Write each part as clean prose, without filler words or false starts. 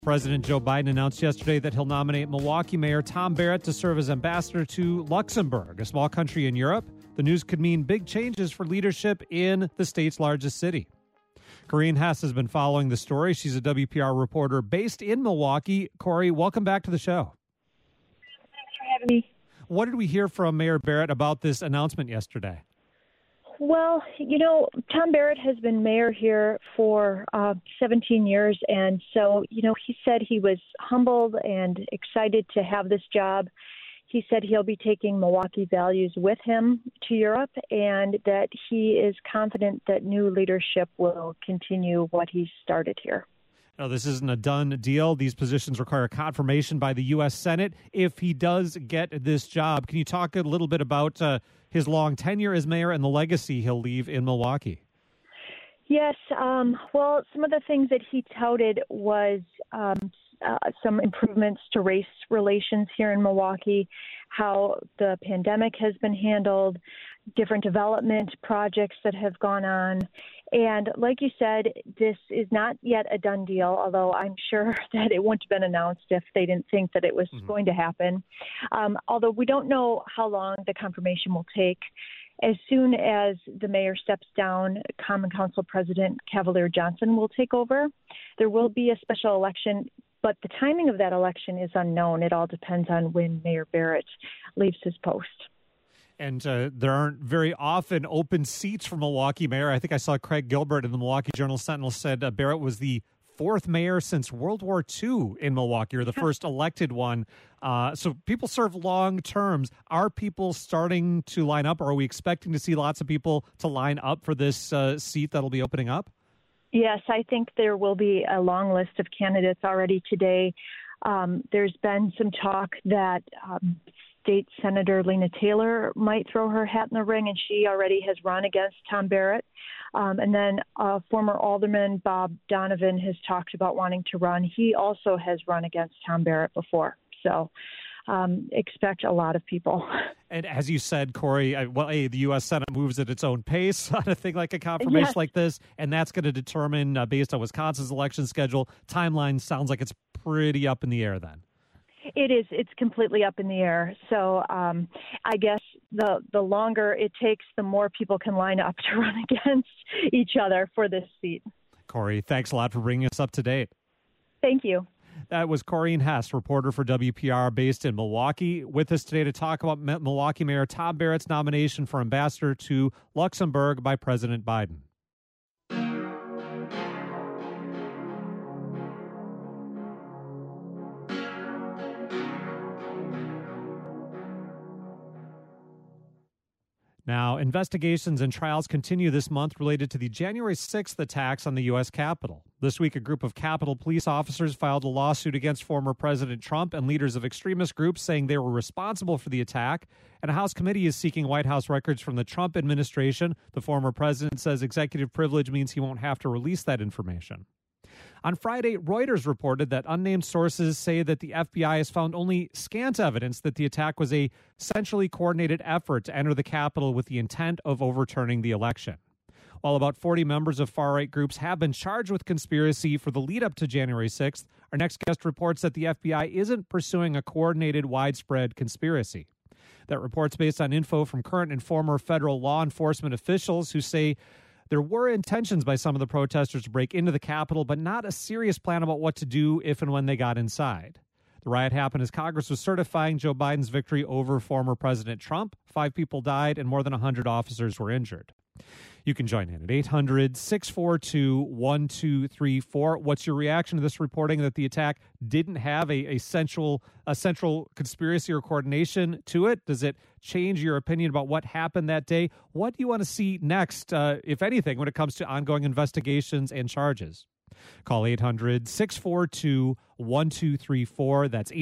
President Joe Biden announced yesterday that he'll nominate Milwaukee Mayor Tom Barrett to serve as ambassador to Luxembourg, a small country in Europe. The news could mean big changes for leadership in the state's largest city. Corrine Hess has been following the story. She's a WPR reporter based in Milwaukee. Corey, welcome back to the show. Thanks for having me. What did we hear from Mayor Barrett about this announcement yesterday? Well, Tom Barrett has been mayor here for 17 years, and so, he said he was humbled and excited to have this job. He said he'll be taking Milwaukee values with him to Europe, and that he is confident that new leadership will continue what he started here. No, this isn't a done deal. These positions require confirmation by the U.S. Senate. If he does get this job, can you talk a little bit about his long tenure as mayor and the legacy he'll leave in Milwaukee? Yes. Well, some of the things that he touted was some improvements to race relations here in Milwaukee, how the pandemic has been handled, different development projects that have gone on. And like you said, this is not yet a done deal, although I'm sure that it wouldn't have been announced if they didn't think that it was going to happen. Although we don't know how long the confirmation will take. As soon as the mayor steps down, Common Council President Cavalier Johnson will take over. There will be a special election, but the timing of that election is unknown. It all depends on when Mayor Barrett leaves his post. And there aren't very often open seats for Milwaukee mayor. I think I saw Craig Gilbert in the Milwaukee Journal-Sentinel said Barrett was the fourth mayor since World War II in Milwaukee, or the first elected one. So people serve long terms. Are people starting to line up, or are we expecting to see lots of people to line up for this seat that'll be opening up? Yes, I think there will be a long list of candidates already today. There's been some talk that State Senator Lena Taylor might throw her hat in the ring, and she already has run against Tom Barrett. And then former Alderman Bob Donovan has talked about wanting to run. He also has run against Tom Barrett before. So expect a lot of people. And as you said, Corey, the U.S. Senate moves at its own pace on a thing like a confirmation like this, and that's going to determine, based on Wisconsin's election schedule, timeline sounds like it's pretty up in the air then. It is. It's completely up in the air. So I guess the longer it takes, the more people can line up to run against each other for this seat. Corey, thanks a lot for bringing us up to date. Thank you. That was Corrine Hess, reporter for WPR based in Milwaukee, with us today to talk about Milwaukee Mayor Tom Barrett's nomination for ambassador to Luxembourg by President Biden. Now, investigations and trials continue this month related to the January 6th attacks on the U.S. Capitol. This week, a group of Capitol police officers filed a lawsuit against former President Trump and leaders of extremist groups saying they were responsible for the attack. And a House committee is seeking White House records from the Trump administration. The former president says executive privilege means he won't have to release that information. On Friday, Reuters reported that unnamed sources say that the FBI has found only scant evidence that the attack was a centrally coordinated effort to enter the Capitol with the intent of overturning the election. While about 40 members of far-right groups have been charged with conspiracy for the lead-up to January 6th, our next guest reports that the FBI isn't pursuing a coordinated, widespread conspiracy. That report's based on info from current and former federal law enforcement officials who say there were intentions by some of the protesters to break into the Capitol, but not a serious plan about what to do if and when they got inside. The riot happened as Congress was certifying Joe Biden's victory over former President Trump. 5 people died and more than 100 officers were injured. You can join in at 800-642-1234. What's your reaction to this reporting that the attack didn't have a central conspiracy or coordination to it? Does it change your opinion about what happened that day? What do you want to see next, if anything, when it comes to ongoing investigations and charges? Call 800-642-1234. That's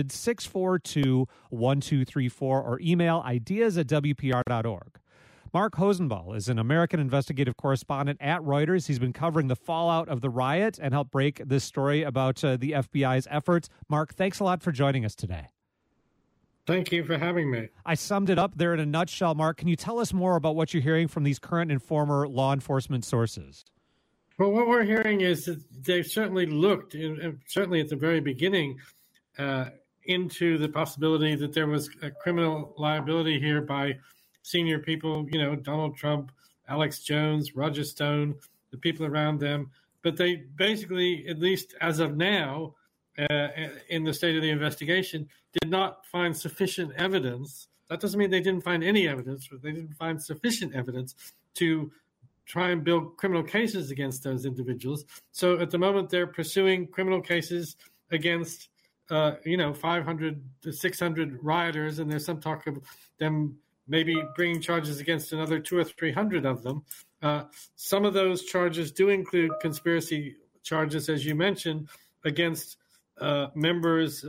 800-642-1234, or email ideas@wpr.org. Mark Hosenball is an American investigative correspondent at Reuters. He's been covering the fallout of the riot and helped break this story about the FBI's efforts. Mark, thanks a lot for joining us today. Thank you for having me. I summed it up there in a nutshell, Mark. Can you tell us more about what you're hearing from these current and former law enforcement sources? Well, what we're hearing is that they've certainly looked, certainly at the very beginning, into the possibility that there was a criminal liability here by senior people, Donald Trump, Alex Jones, Roger Stone, the people around them. But they basically, at least as of now, in the state of the investigation, did not find sufficient evidence. That doesn't mean they didn't find any evidence, but they didn't find sufficient evidence to try and build criminal cases against those individuals. So at the moment, they're pursuing criminal cases against 500 to 600 rioters, and there's some talk of them maybe bringing charges against another 200 or 300 of them. Some of those charges do include conspiracy charges, as you mentioned, against members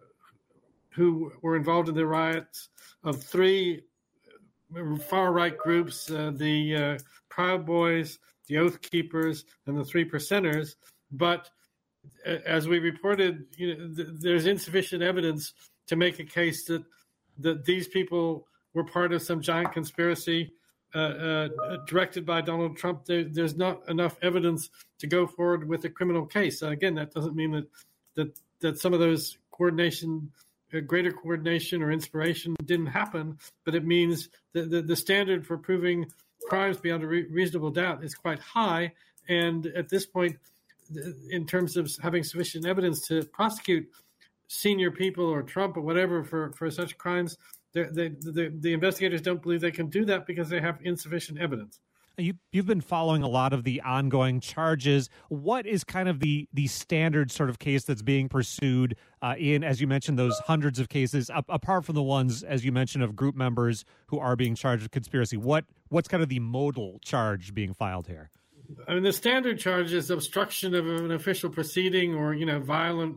who were involved in the riots of three far-right groups, the Proud Boys, the Oath Keepers, and the Three Percenters. But as we reported, there's insufficient evidence to make a case that these people were part of some giant conspiracy directed by Donald Trump. There's not enough evidence to go forward with a criminal case. Again, that doesn't mean that some of those greater coordination or inspiration didn't happen, but it means that the standard for proving crimes beyond a reasonable doubt is quite high. And at this point, in terms of having sufficient evidence to prosecute senior people or Trump or whatever for such crimes, the investigators don't believe they can do that because they have insufficient evidence. You've been following a lot of the ongoing charges. What is kind of the standard sort of case that's being pursued in, as you mentioned, those hundreds of cases, apart from the ones, as you mentioned, of group members who are being charged with conspiracy? What's kind of the modal charge being filed here? I mean, the standard charge is obstruction of an official proceeding or, violent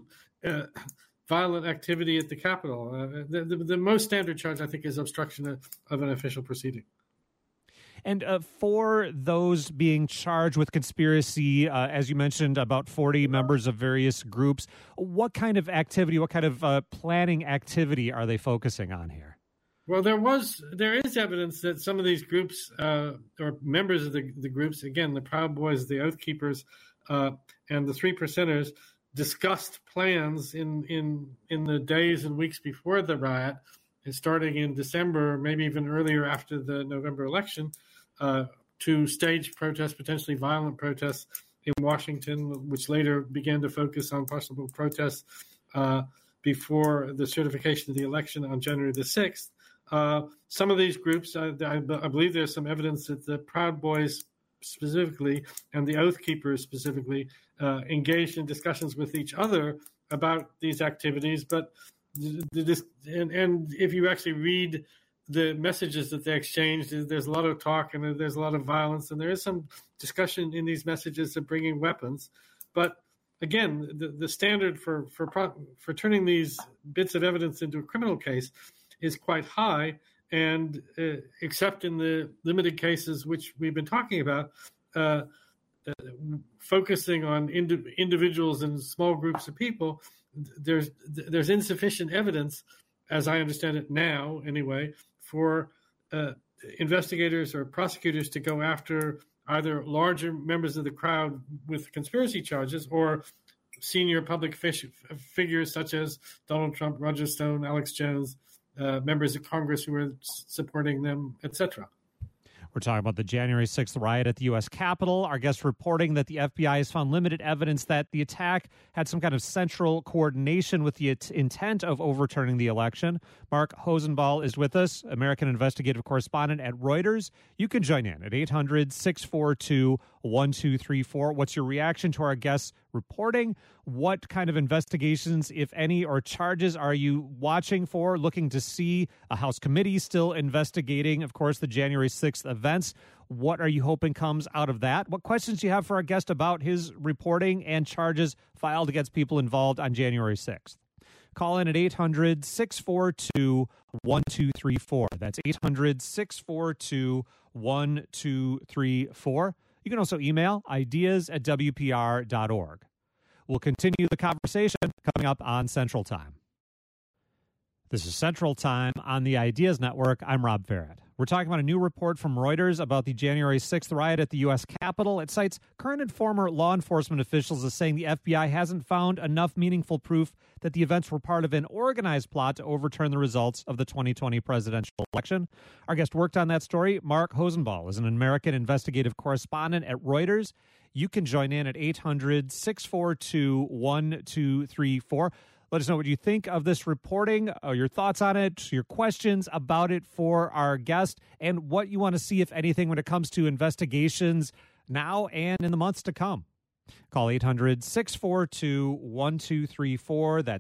activity at the Capitol. The most standard charge, I think, is obstruction of an official proceeding. And for those being charged with conspiracy, as you mentioned, about 40 members of various groups, what kind of activity, what kind of planning activity are they focusing on here? Well, there is evidence that some of these groups or members of the groups, again, the Proud Boys, the Oath Keepers, and the Three Percenters, discussed plans in the days and weeks before the riot, and starting in December, maybe even earlier after the November election, to stage protests, potentially violent protests in Washington, which later began to focus on possible protests before the certification of the election on January the 6th. Some of these groups, I believe there's some evidence that the Proud Boys specifically and the Oath Keepers specifically engaged in discussions with each other about these activities. But and if you actually read the messages that they exchanged, there's a lot of talk and there's a lot of violence, and there is some discussion in these messages of bringing weapons. But again, the standard for turning these bits of evidence into a criminal case is quite high, and except in the limited cases which we've been talking about, focusing on individuals and small groups of people, there's insufficient evidence, as I understand it now anyway, for investigators or prosecutors to go after either larger members of the crowd with conspiracy charges or senior public figures such as Donald Trump, Roger Stone, Alex Jones, members of Congress who were supporting them, etc. We're talking about the January 6th riot at the U.S. Capitol. Our guest reporting that the FBI has found limited evidence that the attack had some kind of central coordination with the intent of overturning the election. Mark Hosenball is with us, American investigative correspondent at Reuters. You can join in at 800-642-1234. What's your reaction to our guest's reporting? What kind of investigations, if any, or charges are you watching for, looking to see? A House committee still investigating, of course, the January 6th events. What are you hoping comes out of that? What questions do you have for our guest about his reporting and charges filed against people involved on January 6th? Call in at 800-642-1234. That's 800-642-1234. You can also email ideas@wpr.org. We'll continue the conversation coming up on Central Time. This is Central Time on the Ideas Network. I'm Rob Farrett. We're talking about a new report from Reuters about the January 6th riot at the U.S. Capitol. It cites current and former law enforcement officials as saying the FBI hasn't found enough meaningful proof that the events were part of an organized plot to overturn the results of the 2020 presidential election. Our guest worked on that story. Mark Hosenball is an American investigative correspondent at Reuters. You can join in at 800-642-1234. Let us know what you think of this reporting, your thoughts on it, your questions about it for our guest, and what you want to see, if anything, when it comes to investigations now and in the months to come. Call 800-642-1234. That's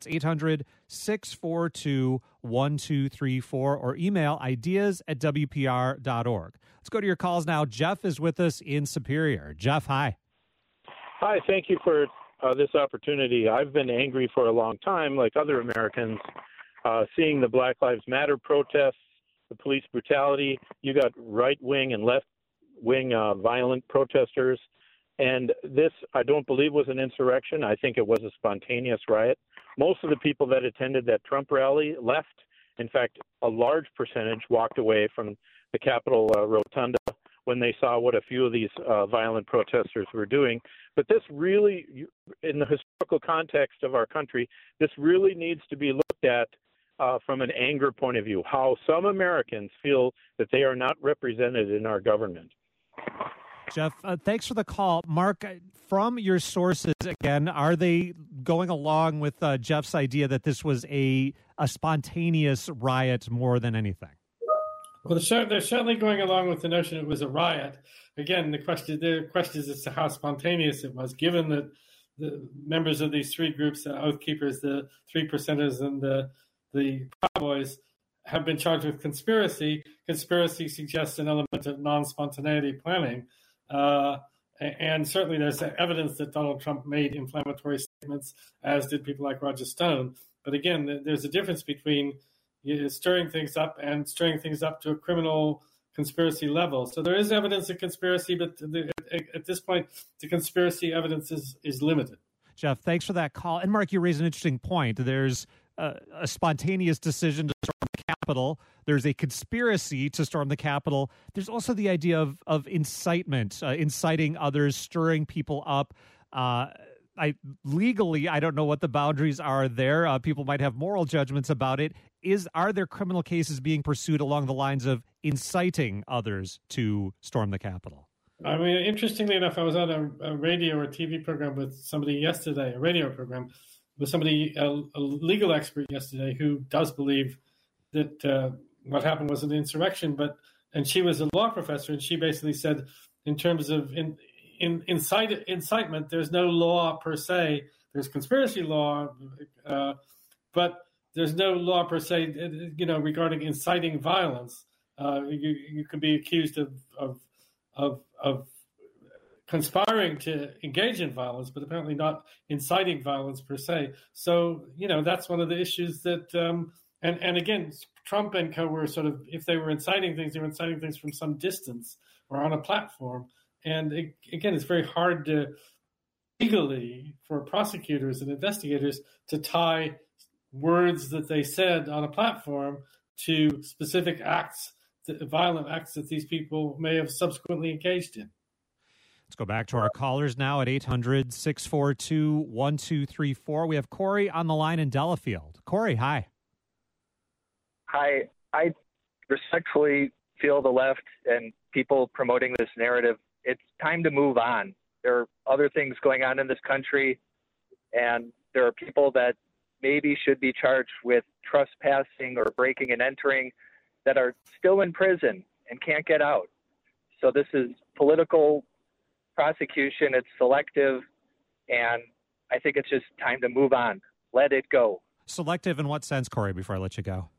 800-642-1234, or email ideas@wpr.org. Let's go to your calls now. Jeff is with us in Superior. Jeff, hi. Hi, thank you for this opportunity. I've been angry for a long time, like other Americans, seeing the Black Lives Matter protests, the police brutality. You got right-wing and left-wing violent protesters. And this, I don't believe, was an insurrection. I think it was a spontaneous riot. Most of the people that attended that Trump rally left. In fact, a large percentage walked away from the Capitol Rotunda when they saw what a few of these violent protesters were doing. But this really, in the historical context of our country, this really needs to be looked at from an anger point of view, how some Americans feel that they are not represented in our government. Jeff, thanks for the call. Mark, from your sources, again, are they going along with Jeff's idea that this was a spontaneous riot more than anything? Well, they're certainly going along with the notion it was a riot. Again, the question is as to how spontaneous it was, given that the members of these three groups, the Oath Keepers, the Three Percenters, and the Proud Boys, have been charged with conspiracy. Conspiracy suggests an element of non-spontaneity planning. And certainly there's evidence that Donald Trump made inflammatory statements, as did people like Roger Stone. But again, there's a difference between stirring things up and stirring things up to a criminal conspiracy level. So there is evidence of conspiracy, but at this point, the conspiracy evidence is limited. Jeff, thanks for that call. And Mark, you raise an interesting point. There's a spontaneous decision to storm the Capitol. There's a conspiracy to storm the Capitol. There's also the idea of incitement, inciting others, stirring people up. Legally, I don't know what the boundaries are there. People might have moral judgments about it. Are there criminal cases being pursued along the lines of inciting others to storm the Capitol? I mean, interestingly enough, I was on a radio or TV program with somebody yesterday, a radio program with somebody, a legal expert yesterday, who does believe that what happened was an insurrection. And she was a law professor, and she basically said, in terms of incitement, there's no law per se. There's conspiracy law, but there's no law per se, regarding inciting violence. You could be accused of conspiring to engage in violence, but apparently not inciting violence per se. So, that's one of the issues that, and again, Trump and co were sort of, if they were inciting things, they were inciting things from some distance or on a platform. And again, it's very hard to legally for prosecutors and investigators to tie words that they said on a platform to specific acts, violent acts that these people may have subsequently engaged in. Let's go back to our callers now at 800-642-1234. We have Corey on the line in Delafield. Corey, hi. Hi. I respectfully feel the left and people promoting this narrative, it's time to move on. There are other things going on in this country, and there are people that maybe should be charged with trespassing or breaking and entering that are still in prison and can't get out. So this is political prosecution. It's selective, and I think it's just time to move on. Let it go. Selective in what sense, Corey, before I let you go?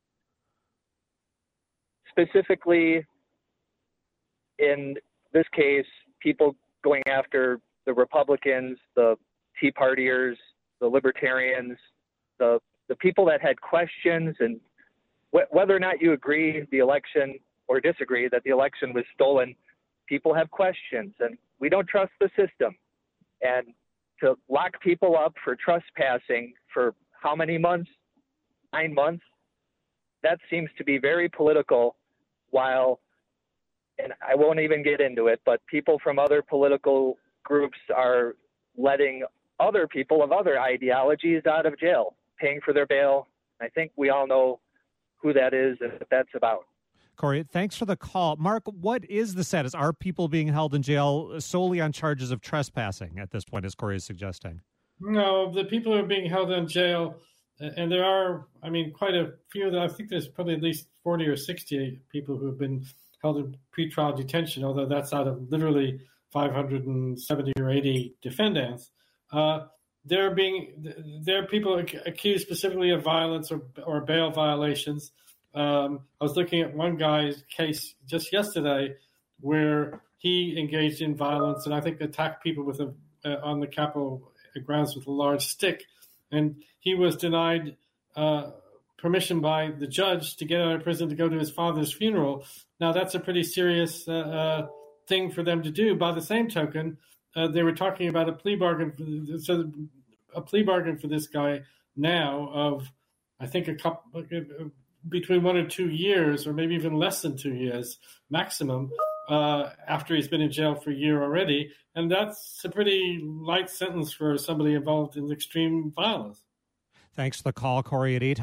Specifically, in this case, people going after the Republicans, the Tea Partiers, the Libertarians, the people that had questions, and whether or not you agree the election or disagree that the election was stolen, people have questions, and we don't trust the system. And to lock people up for trespassing for how many months? 9 months? That seems to be very political and I won't even get into it, but people from other political groups are letting other people of other ideologies out of jail, paying for their bail. I think we all know who that is and what that's about. Corey, thanks for the call. Mark, what is the status? Are people being held in jail solely on charges of trespassing at this point, as Corey is suggesting? No, the people who are being held in jail, and there are, quite a few. I think there's probably at least 40 or 60 people who have been held in pretrial detention, although that's out of literally 570 or 80 defendants. There are people accused specifically of violence or bail violations. I was looking at one guy's case just yesterday where he engaged in violence and I think attacked people with on the Capitol grounds with a large stick, and he was denied permission by the judge to get out of prison to go to his father's funeral. Now that's a pretty serious thing for them to do. By the same token, they were talking about a plea bargain for this guy now of, I think, between 1 or 2 years, or maybe even less than 2 years maximum, after he's been in jail for a year already. And that's a pretty light sentence for somebody involved in extreme violence. Thanks for the call, Corey, at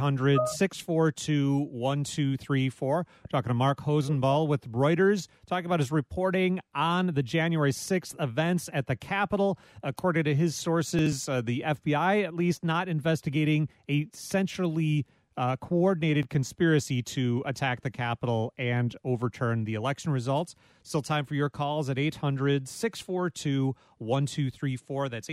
800-642-1234. Talking to Mark Hosenball with Reuters, talking about his reporting on the January 6th events at the Capitol. According to his sources, the FBI, at least, not investigating a centrally coordinated conspiracy to attack the Capitol and overturn the election results. Still time for your calls at 800-642-1234. That's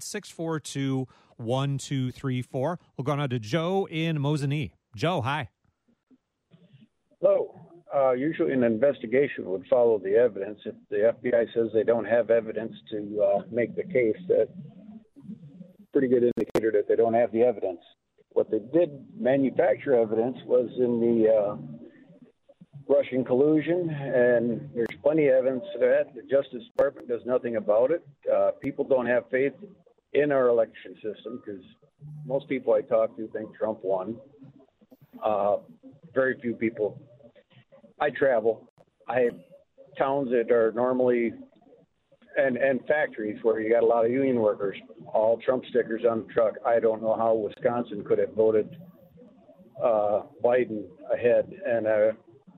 800-642-1234. We'll go now to Joe in Mosinee. Joe, hi. Hello. Usually an investigation would follow the evidence. If the FBI says they don't have evidence to make the case, that's a pretty good indicator that they don't have the evidence. What they did manufacture evidence was in the Russian collusion, and there's plenty of evidence of that. The Justice Department does nothing about it. People don't have faith in our election system because most people I talk to think Trump won. Very few people. I travel. I have towns that are normally and factories where you got a lot of union workers, all Trump stickers on the truck. I don't know how Wisconsin could have voted Biden ahead, and I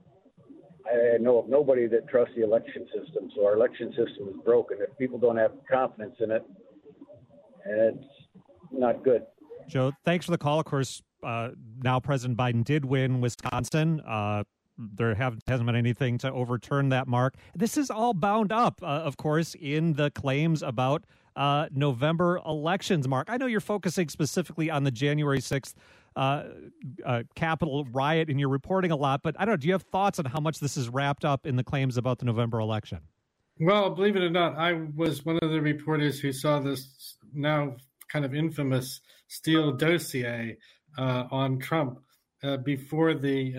know of nobody that trusts the election system. So our election system is broken. If people don't have confidence in it, it's not good. Joe, thanks for the call. Of course, now President Biden did win Wisconsin. There hasn't been anything to overturn that, Mark. This is all bound up, of course, in the claims about November elections, Mark. I know you're focusing specifically on the January 6th Capitol riot, and you're reporting a lot, but I don't know, do you have thoughts on how much this is wrapped up in the claims about the November election? Well, believe it or not, I was one of the reporters who saw this now kind of infamous Steele dossier on Trump before the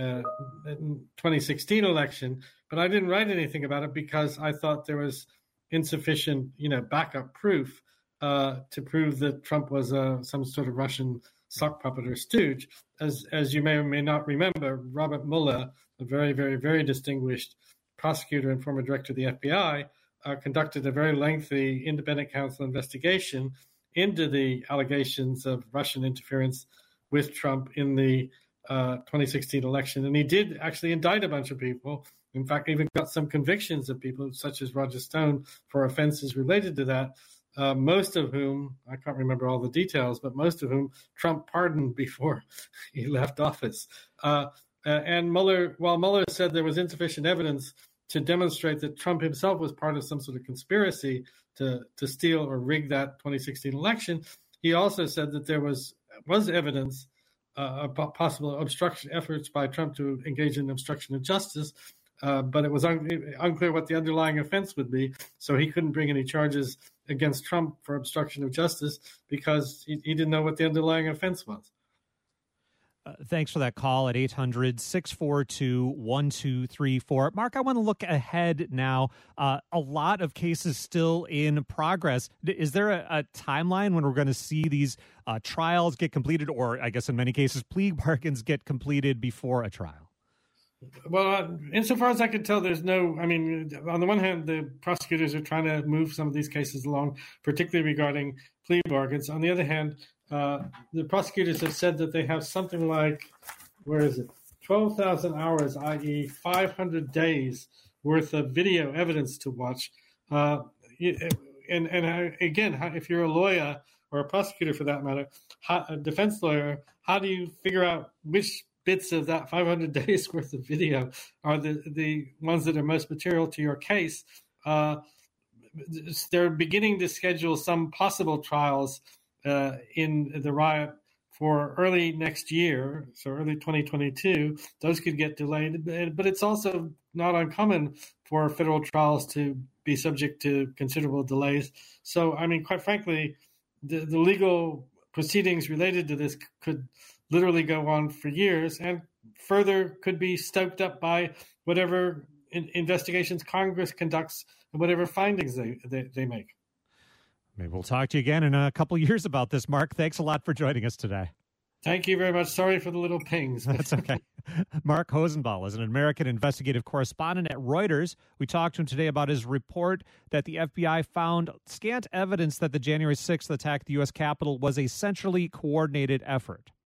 2016 election, but I didn't write anything about it because I thought there was insufficient, backup proof to prove that Trump was some sort of Russian sock puppet or stooge. As you may or may not remember, Robert Mueller, a very, very, very distinguished prosecutor and former director of the FBI, conducted a very lengthy independent counsel investigation into the allegations of Russian interference with Trump in the 2016 election. And he did actually indict a bunch of people. In fact, even got some convictions of people such as Roger Stone for offenses related to that, most of whom, I can't remember all the details, but most of whom Trump pardoned before he left office. And while Mueller said there was insufficient evidence to demonstrate that Trump himself was part of some sort of conspiracy to steal or rig that 2016 election, he also said that there was evidence of possible obstruction efforts by Trump to engage in obstruction of justice, but it was unclear what the underlying offense would be, so he couldn't bring any charges against Trump for obstruction of justice because he didn't know what the underlying offense was. Thanks for that call at 800-642-1234. Mark, I want to look ahead now. A lot of cases still in progress. Is there a timeline when we're going to see these trials get completed, or I guess in many cases plea bargains get completed before a trial? Well, insofar as I can tell, there's no. I mean, on the one hand, the prosecutors are trying to move some of these cases along, particularly regarding plea bargains. On the other hand, the prosecutors have said that they have something like, 12,000 hours, i.e., 500 days worth of video evidence to watch. And again, if you're a lawyer or a prosecutor for that matter, a defense lawyer, how do you figure out which bits of that 500 days worth of video are the ones that are most material to your case? They're beginning to schedule some possible trials in the riot for early next year, so early 2022. Those could get delayed, but it's also not uncommon for federal trials to be subject to considerable delays. So, I mean, quite frankly, the legal proceedings related to this could literally go on for years, and further could be stoked up by whatever investigations Congress conducts and whatever findings they make. Maybe we'll talk to you again in a couple of years about this, Mark. Thanks a lot for joining us today. Thank you very much. Sorry for the little pings. That's okay. Mark Hosenball is an American investigative correspondent at Reuters. We talked to him today about his report that the FBI found scant evidence that the January 6th attack at the U.S. Capitol was a centrally coordinated effort.